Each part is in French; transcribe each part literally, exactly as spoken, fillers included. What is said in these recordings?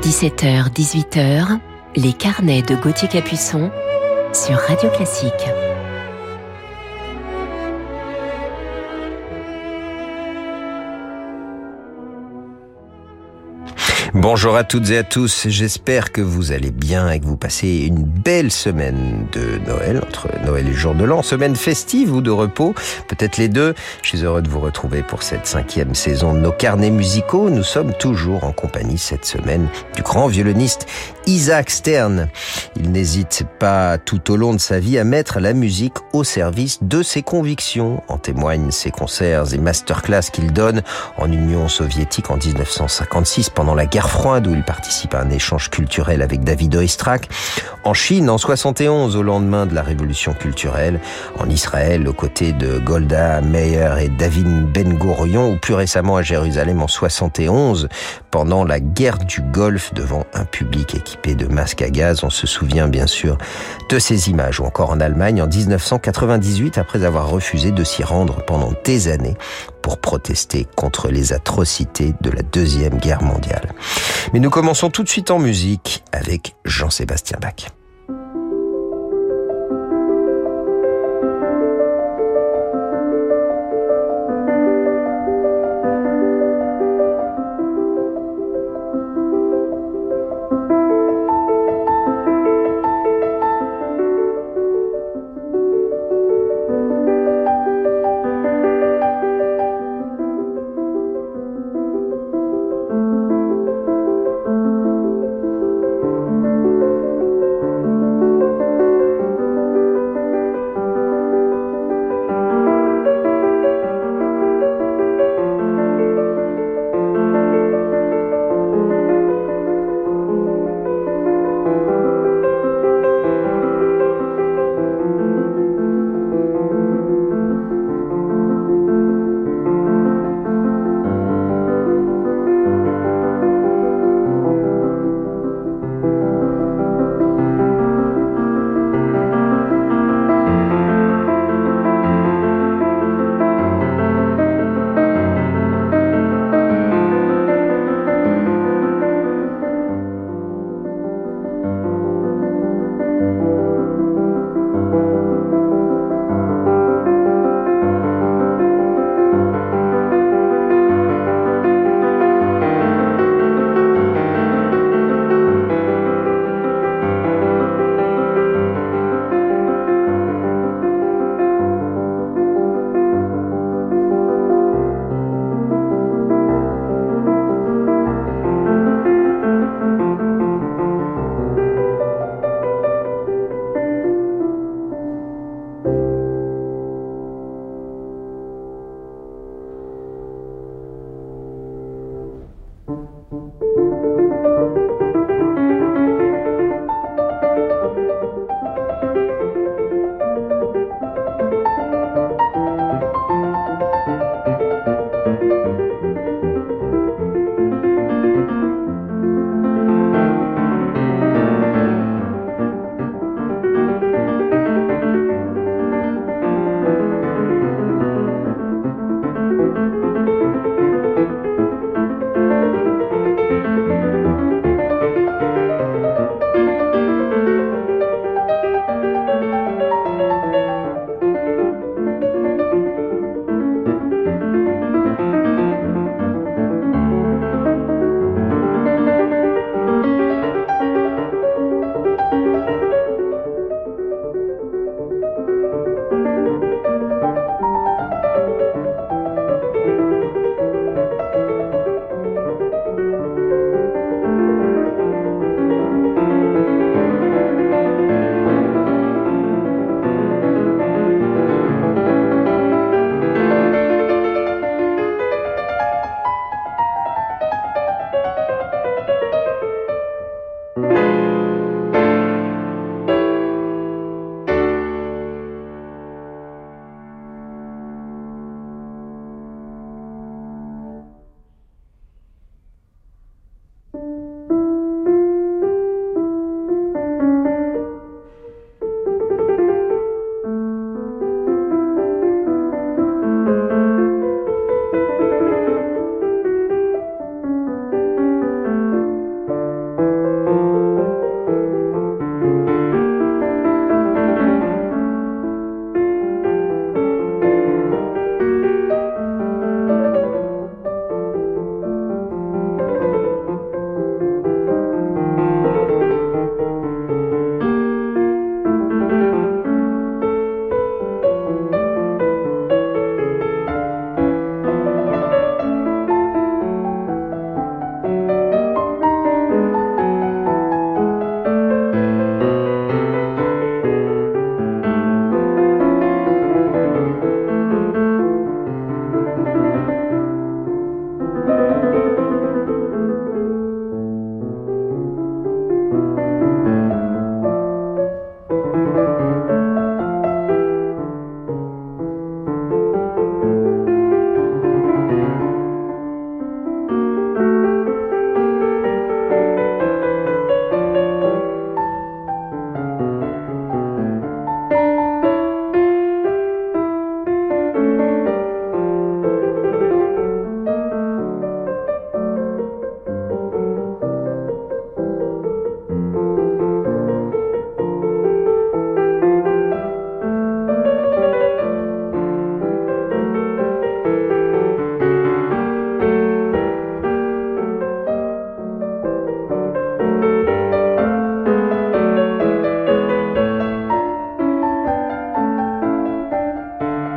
dix-sept heures dix-huit heures, les carnets de Gauthier Capuçon sur Radio Classique. Bonjour à toutes et à tous, j'espère que vous allez bien et que vous passez une belle semaine de Noël, entre Noël et le jour de l'an, semaine festive ou de repos, peut-être les deux. Je suis heureux de vous retrouver pour cette cinquième saison de nos carnets musicaux. Nous sommes toujours en compagnie cette semaine du grand violoniste Isaac Stern. Il n'hésite pas tout au long de sa vie à mettre la musique au service de ses convictions. En témoignent ses concerts et masterclass qu'il donne en Union soviétique en dix-neuf cent cinquante-six pendant la guerre froide où il participe à un échange culturel avec David Oistrakh, en Chine en soixante et onze au lendemain de la révolution culturelle, en Israël aux côtés de Golda Meir et David Ben-Gourion ou plus récemment à Jérusalem en soixante et onze pendant la guerre du Golfe devant un public équipé de masques à gaz. On se souvient bien sûr de ces images, ou encore en Allemagne en dix-neuf cent quatre-vingt-dix-huit après avoir refusé de s'y rendre pendant des années pour protester contre les atrocités de la Deuxième Guerre mondiale. Mais nous commençons tout de suite en musique avec Jean-Sébastien Bach.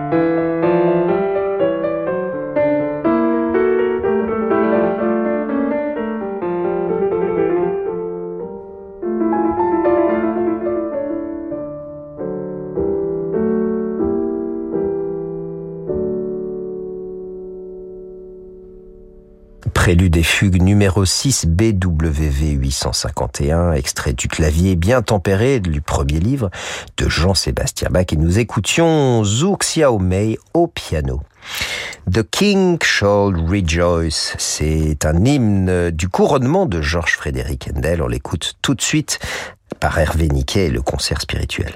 Prélude et fugue numéro six B W V huit cent cinquante et un, extrait du clavier bien tempéré du premier livre de Jean-Sébastien Bach, et nous écoutions Zhu Xiaomei au piano. The King Shall Rejoice, c'est un hymne du couronnement de Georges Frédéric Händel. On l'écoute tout de suite par Hervé Niquet et le concert spirituel.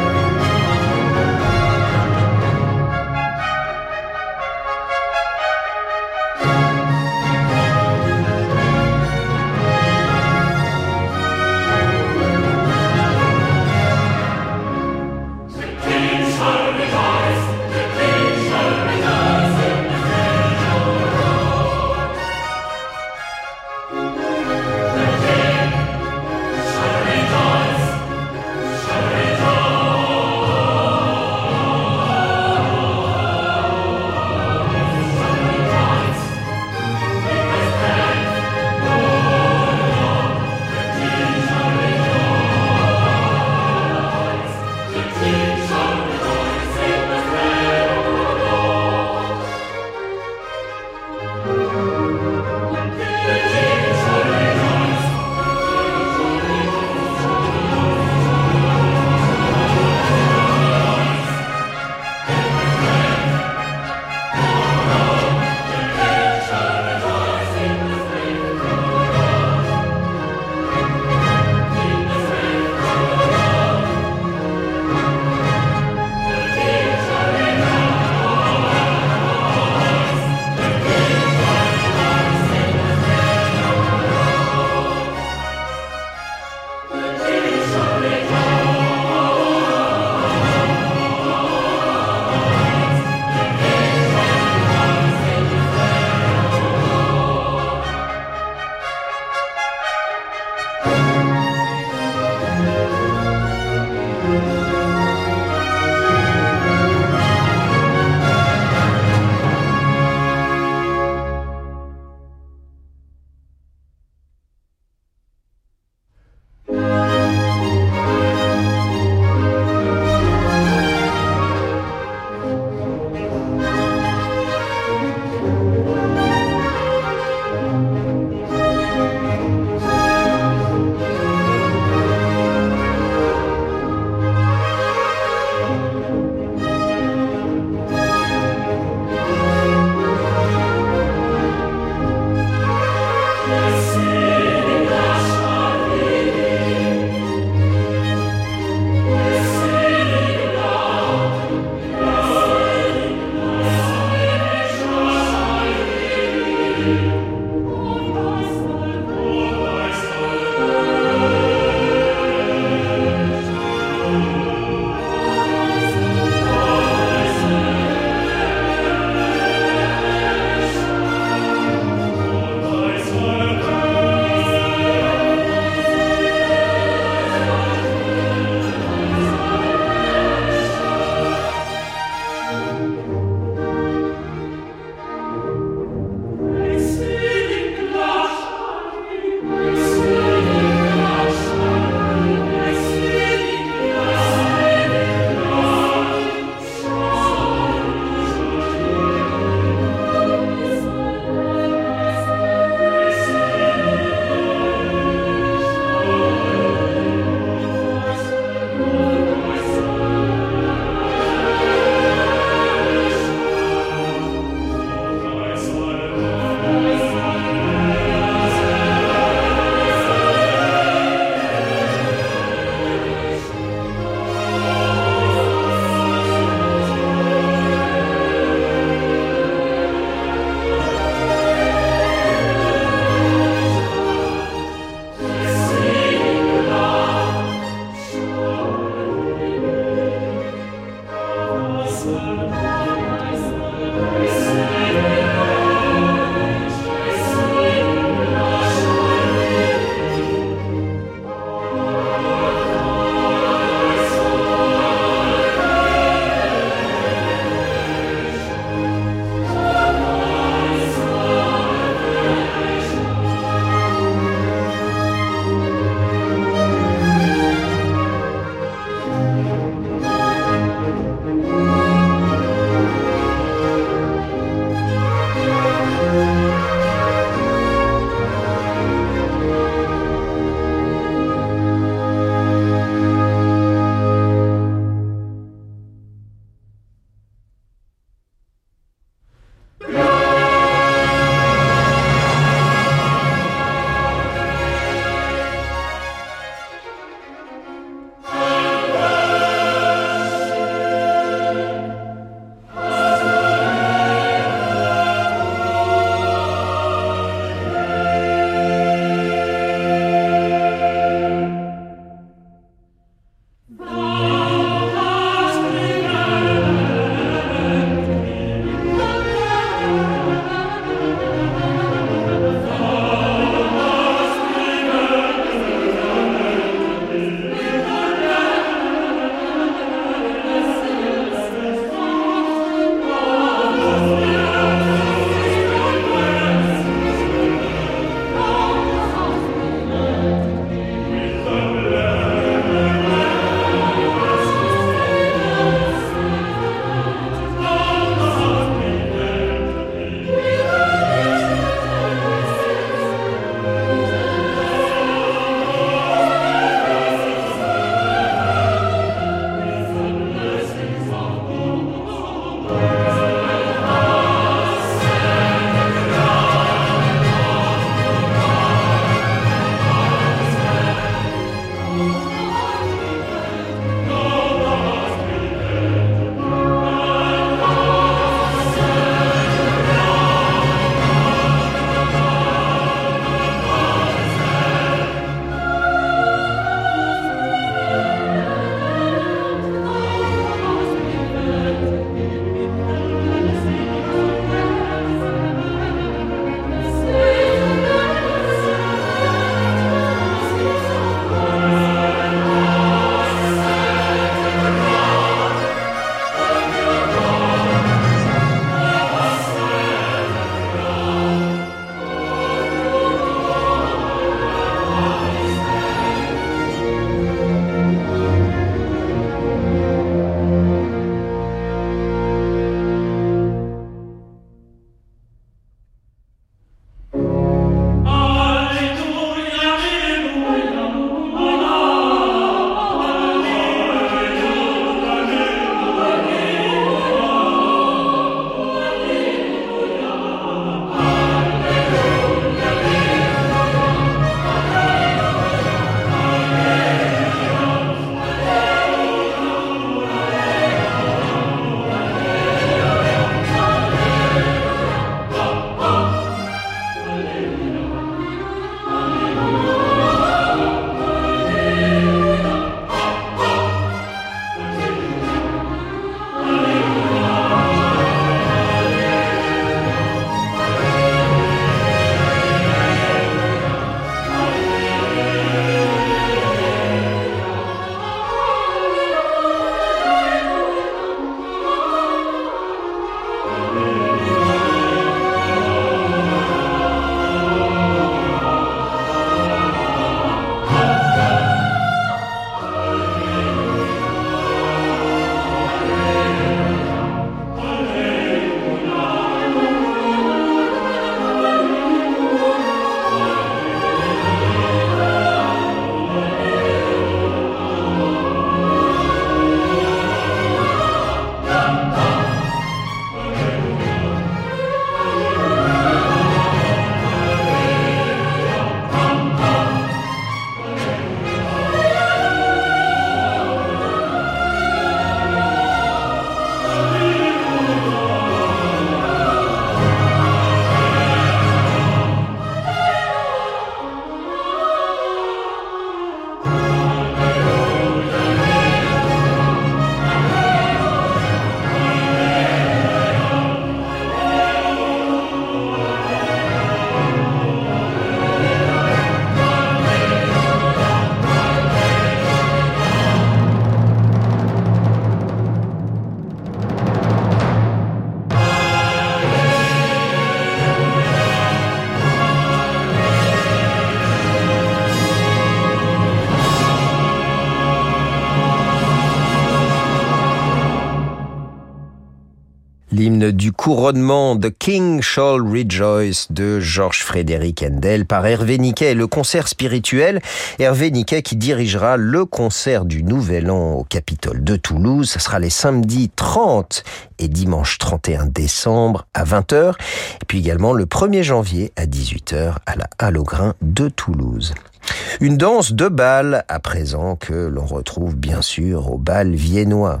couronnement The King Shall Rejoice de Georges Frédéric Händel par Hervé Niquet, le concert spirituel. Hervé Niquet qui dirigera le concert du Nouvel An au Capitole de Toulouse. Ce sera les samedis trente et dimanche trente et un décembre à vingt heures. Et puis également le premier janvier à dix-huit heures à la Halle aux Grains de Toulouse. Une danse de bal à présent que l'on retrouve bien sûr au bal viennois.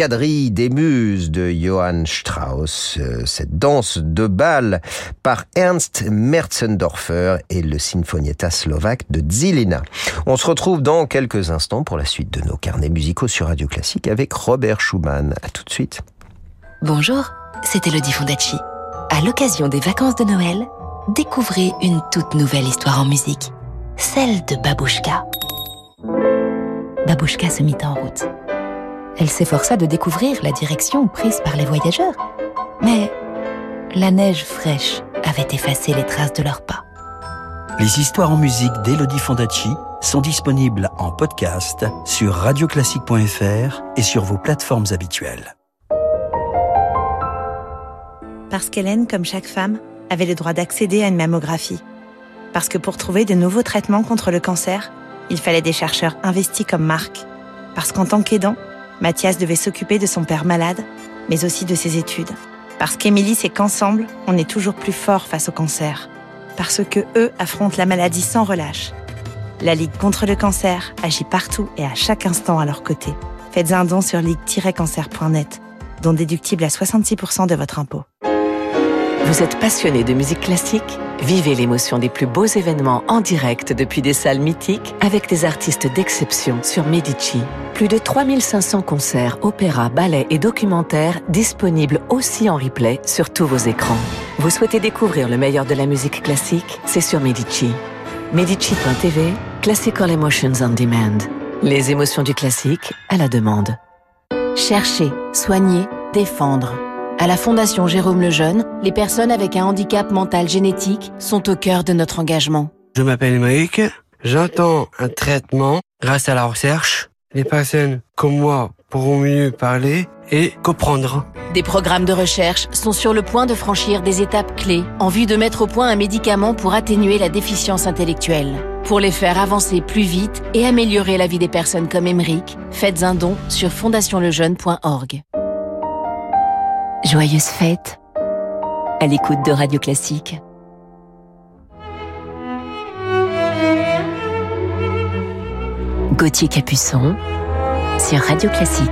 quadrille des muses de Johann Strauss, cette danse de bal par Ernst Merzendorfer et le Sinfonietta slovaque de Zilina. On se retrouve dans quelques instants pour la suite de nos carnets musicaux sur Radio Classique avec Robert Schumann. À tout de suite. Bonjour, c'est Elodie Fondacci. À l'occasion des vacances de Noël, découvrez une toute nouvelle histoire en musique, celle de Babouchka. Babouchka se mit en route. Elle s'efforça de découvrir la direction prise par les voyageurs. Mais la neige fraîche avait effacé les traces de leurs pas. Les histoires en musique d'Elodie Fondacci sont disponibles en podcast sur radioclassique point f r et sur vos plateformes habituelles. Parce qu'Hélène, comme chaque femme, avait le droit d'accéder à une mammographie. Parce que pour trouver de nouveaux traitements contre le cancer, il fallait des chercheurs investis comme Marc. Parce qu'en tant qu'aidant, Mathias devait s'occuper de son père malade, mais aussi de ses études. Parce qu'Émilie sait qu'ensemble, on est toujours plus fort face au cancer. Parce que eux affrontent la maladie sans relâche. La Ligue contre le cancer agit partout et à chaque instant à leur côté. Faites un don sur ligue tiret cancer point net, don déductible à soixante-six pour cent de votre impôt. Vous êtes passionné de musique classique ? Vivez l'émotion des plus beaux événements en direct depuis des salles mythiques avec des artistes d'exception sur Medici. Plus de trois mille cinq cents concerts, opéras, ballets et documentaires disponibles aussi en replay sur tous vos écrans. Vous souhaitez découvrir le meilleur de la musique classique ? C'est sur Medici. Medici point t v, Classical Emotions on Demand. Les émotions du classique à la demande. Chercher, soigner, défendre. À la Fondation Jérôme Lejeune, les personnes avec un handicap mental génétique sont au cœur de notre engagement. Je m'appelle Mike, j'entends un traitement grâce à la recherche. Les personnes comme moi pourront mieux parler et comprendre. Des programmes de recherche sont sur le point de franchir des étapes clés en vue de mettre au point un médicament pour atténuer la déficience intellectuelle. Pour les faire avancer plus vite et améliorer la vie des personnes comme Émeric, faites un don sur fondation lejeune point org. Joyeuses fêtes à l'écoute de Radio Classique. Gauthier Capuçon sur Radio Classique.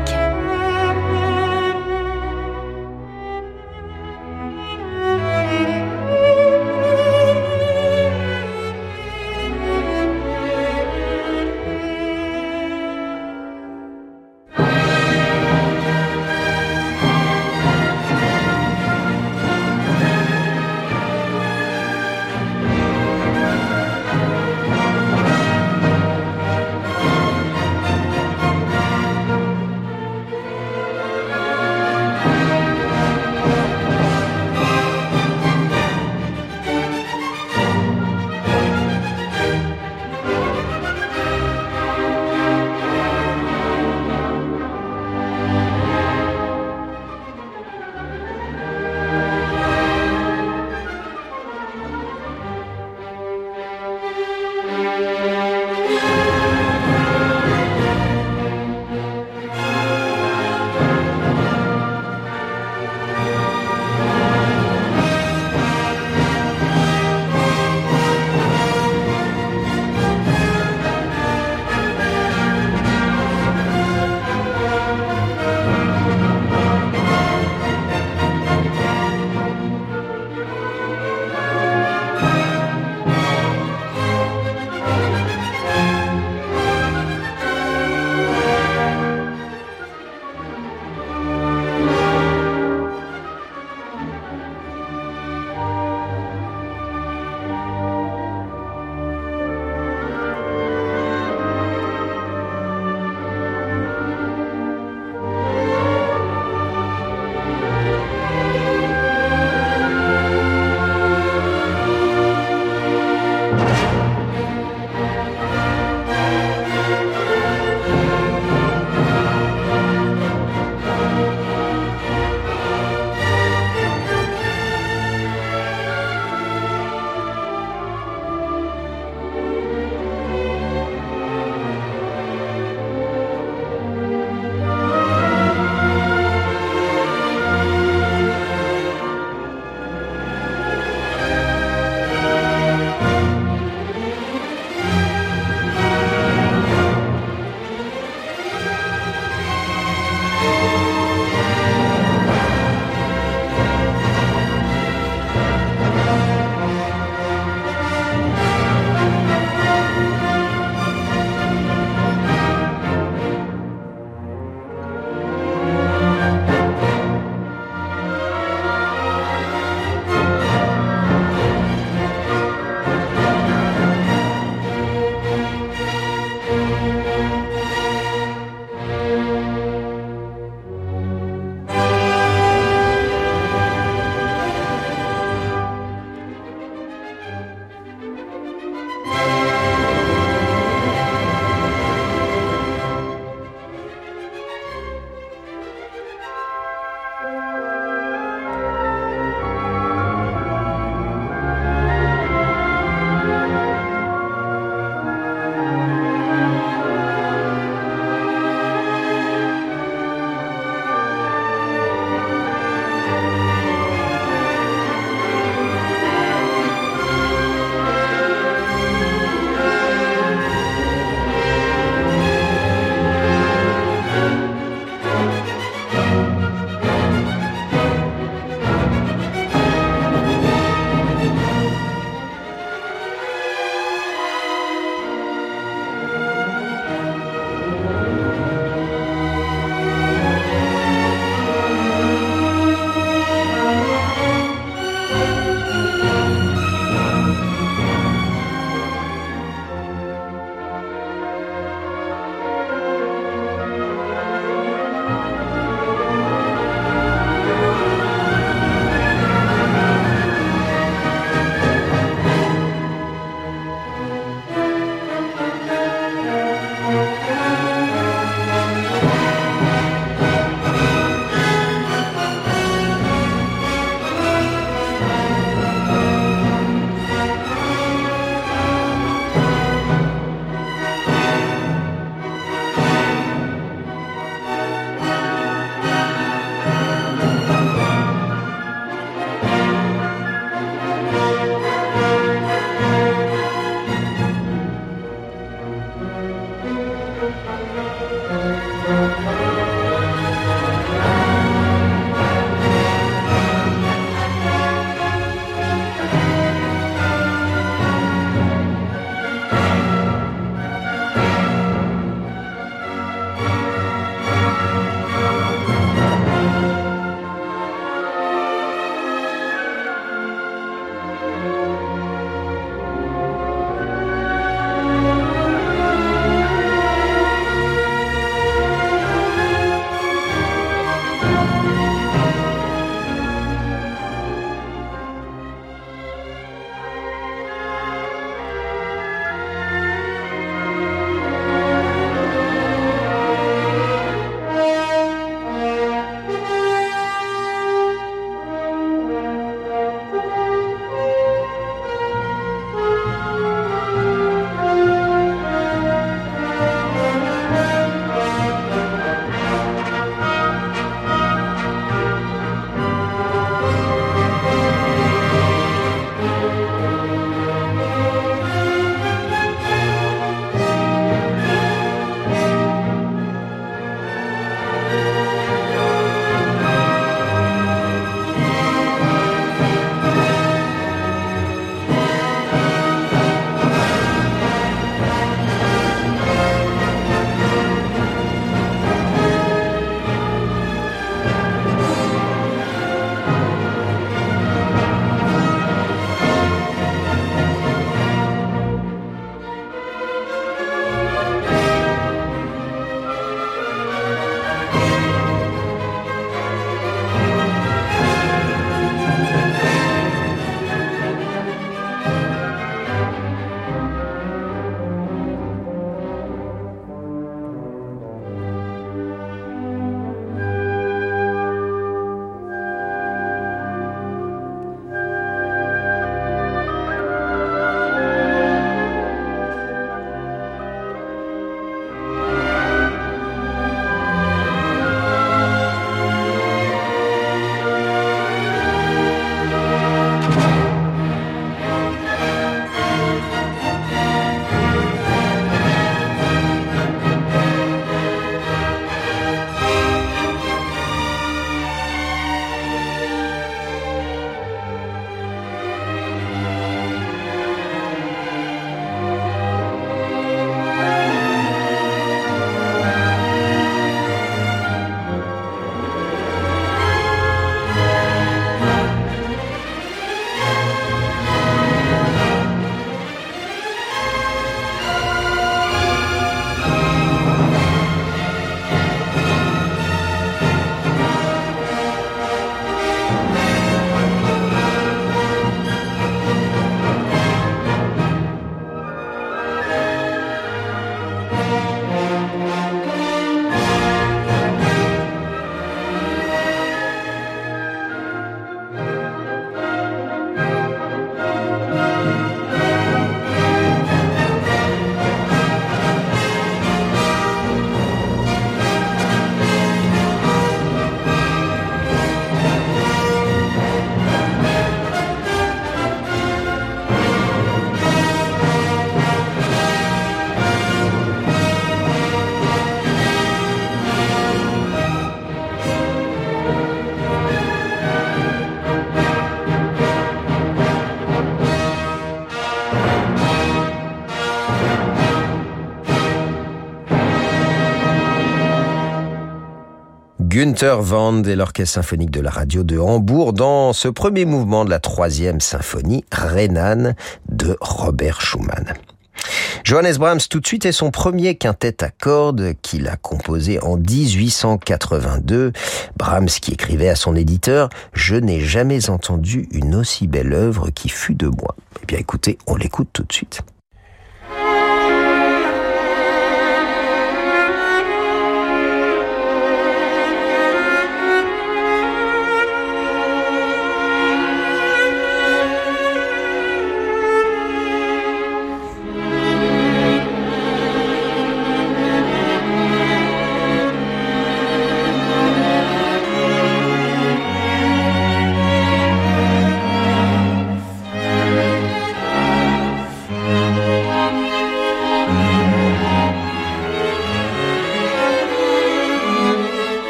Günther Wand et l'Orchestre symphonique de la radio de Hambourg dans ce premier mouvement de la troisième symphonie, Renan, de Robert Schumann. Johannes Brahms, tout de suite, est son premier quintet à cordes qu'il a composé en dix-huit cent quatre-vingt-deux. Brahms qui écrivait à son éditeur « Je n'ai jamais entendu une aussi belle œuvre qui fut de moi ». Eh bien écoutez, on l'écoute tout de suite.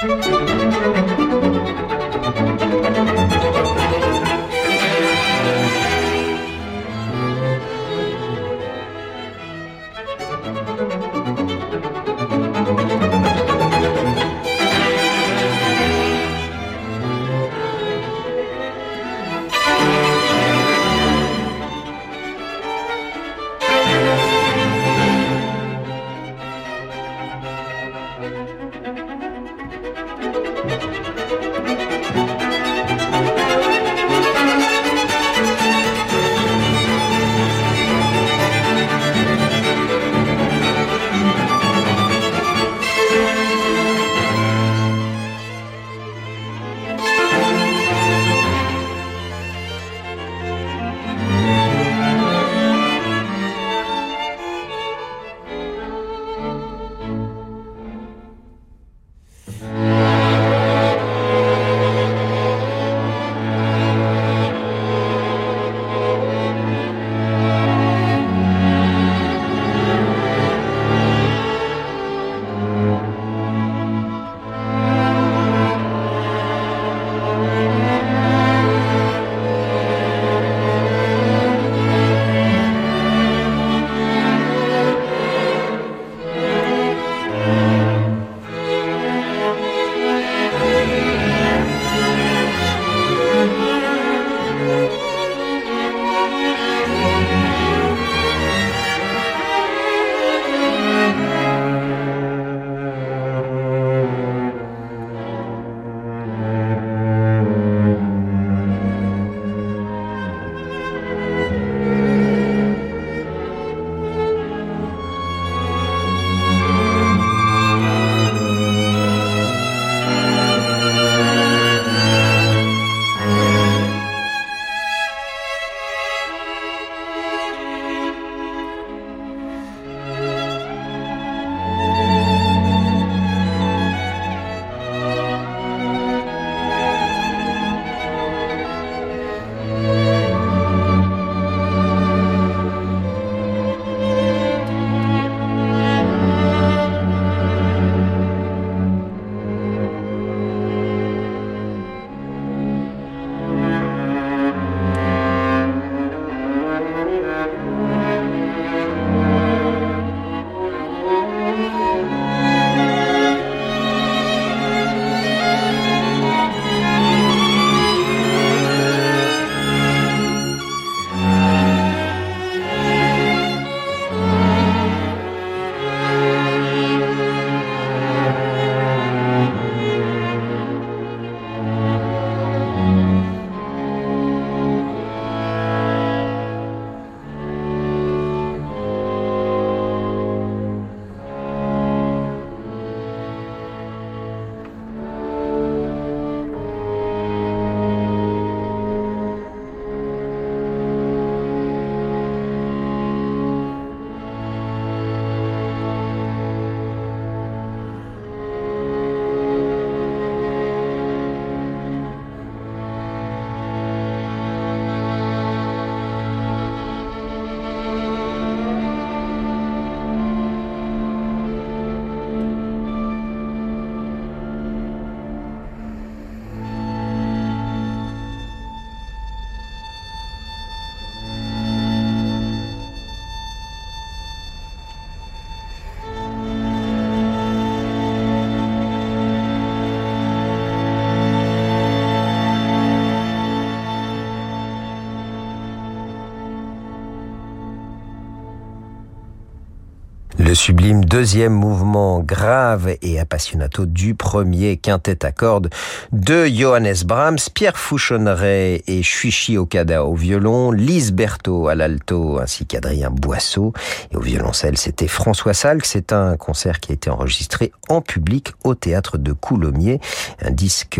Le sublime deuxième mouvement grave et appassionato du premier quintet à cordes de Johannes Brahms, Pierre Fouchonneret et Shuichi Okada au violon, Lise Berthaud à l'alto ainsi qu'Adrien Boisseau. Et au violoncelle, c'était François Salk. C'est un concert qui a été enregistré en public au théâtre de Coulommiers, un disque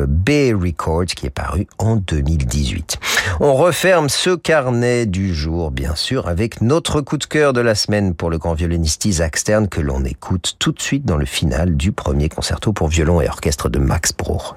B Records qui est paru en deux mille dix-huit. On referme ce carnet du jour, bien sûr, avec notre coup de cœur de la semaine pour le grand violoniste Isaac Stern que l'on écoute tout de suite dans le final du premier concerto pour violon et orchestre de Max Bruch.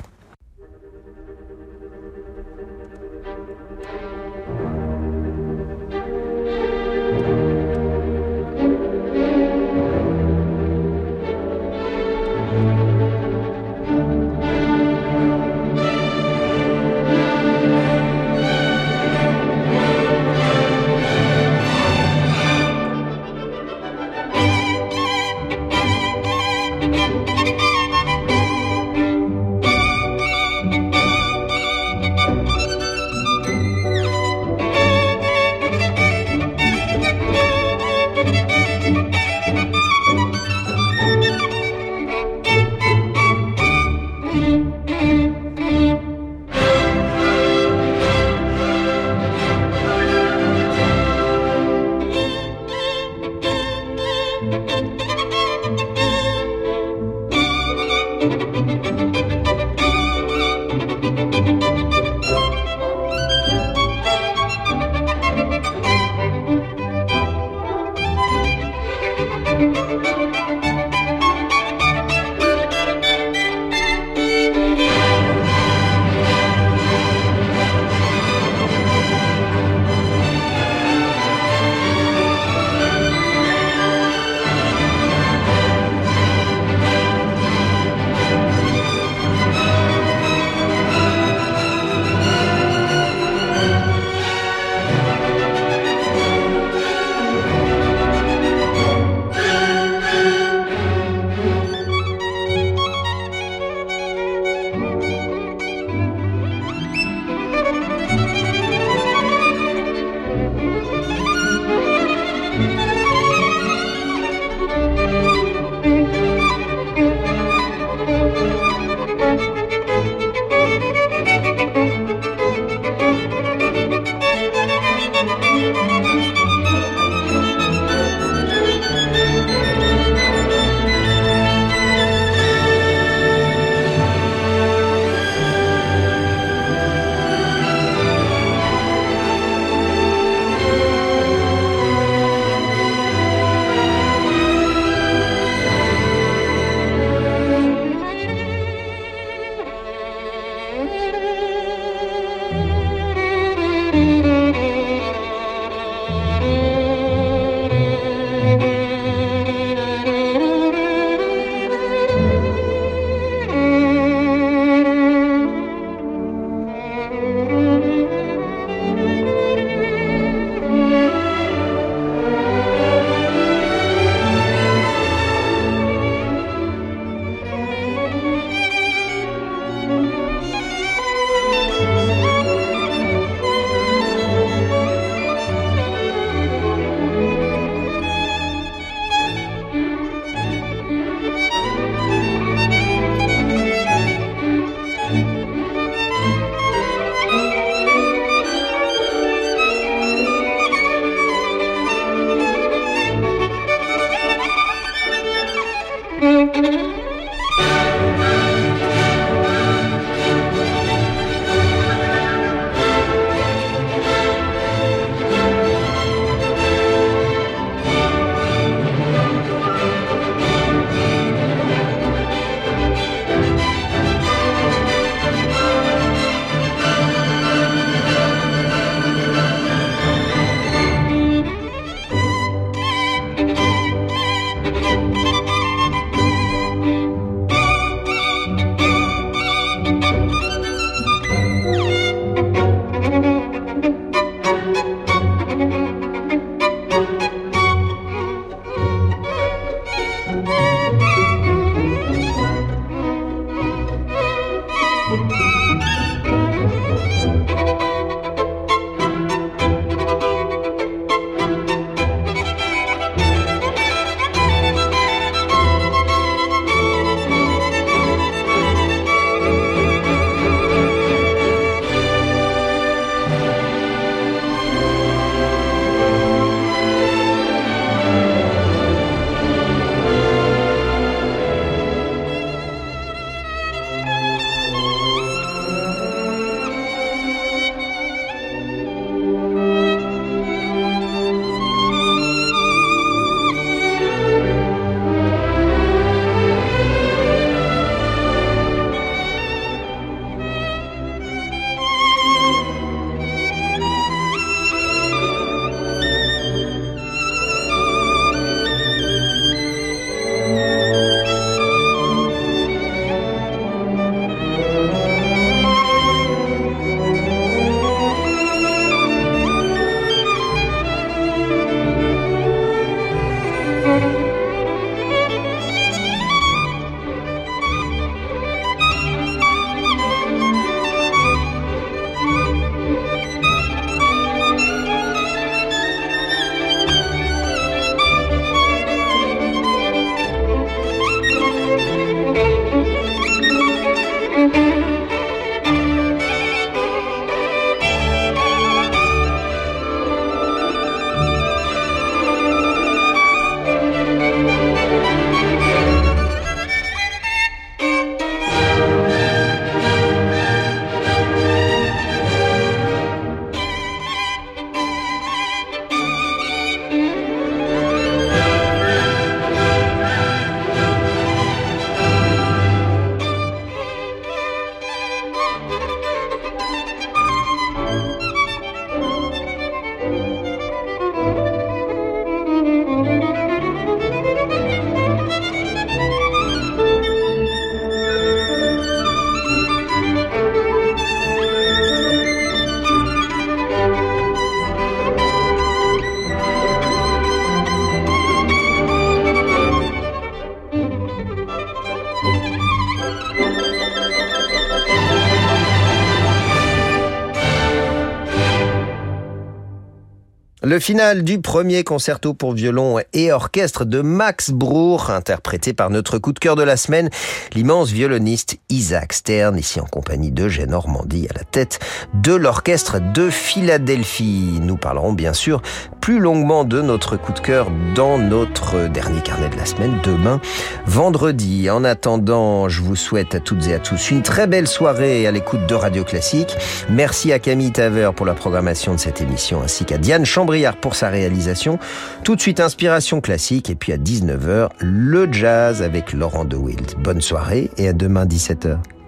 Le final du premier concerto pour violon et orchestre de Max Bruch, interprété par notre coup de cœur de la semaine, l'immense violoniste Isaac Stern, ici en compagnie d'Eugène Normandie à la tête de l'orchestre de Philadelphie. Nous parlerons bien sûr plus longuement de notre coup de cœur dans notre dernier carnet de la semaine, demain, vendredi. En attendant, je vous souhaite à toutes et à tous une très belle soirée à l'écoute de Radio Classique. Merci à Camille Taver pour la programmation de cette émission, ainsi qu'à Diane Chambriard pour sa réalisation. Tout de suite, Inspiration classique, et puis à dix-neuf heures, le jazz avec Laurent de Wild. Bonne soirée et à demain dix-sept heures.